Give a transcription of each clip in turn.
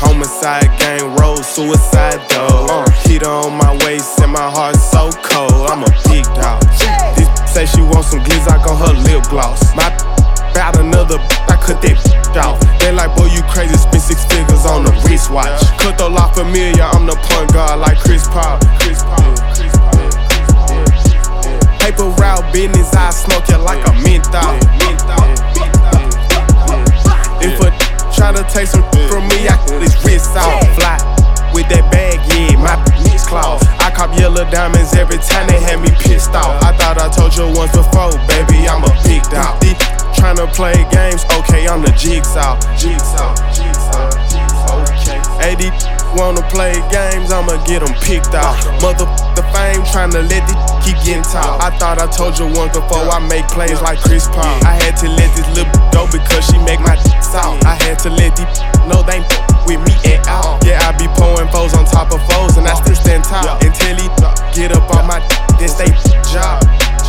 Homicide, gang roll, suicide though. Heater on my waist and my heart so cold. I'm a big dog. This say she want some glizzock on her lip gloss. My bout another, I cut that off. They like, boy, you crazy, spend 6 figures on the wristwatch. Cut the La Familia, I'm the point guard like Chris Paul. Paper route business, I smoke you like a menthol. If a try to take some from me, I cut his wrist off. Fly with that bag, yeah, my bitch claws. I cop yellow diamonds every time they had me pissed off. I thought I told you once before, baby, I'm a big dog. Tryna play games, okay, I'm the jigsaw. Okay. AD wanna play games, I'ma get them picked off. The fame tryna let this keep getting tall. I thought I told you once before, I make plays like Chris Paul. I had to let this little go because she make my soft. I had to let these know they ain't with me at all. Yeah, I be pouring foes on top of foes, and I still stand tall. Until he get up on my this they job.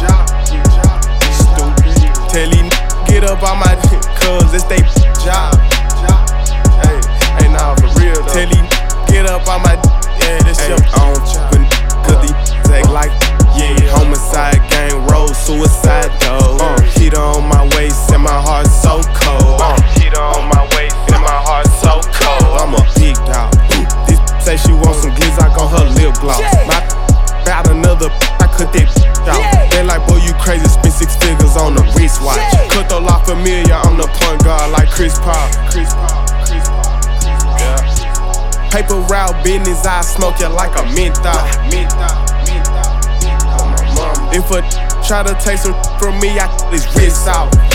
Stupid. Tell he get up on my cuz it's they job. Hey, nah, for real though. Tell he get up on my this your own cuz he act like homicide, gang roll, suicide though. Heater on my waist and my heart so cold. Heater on my waist and my heart so cold. I'm a big dog. This say she want some glizzock on her lip gloss. My bout another, I cut that off. They like, boy, you crazy, spend 6 figures on the wristwatch. Cut the La Familia, I'm the point guard like Chris Paul. Paper route business, I smoke you like a menthol. If a try to take some from me, I cut his wrist off.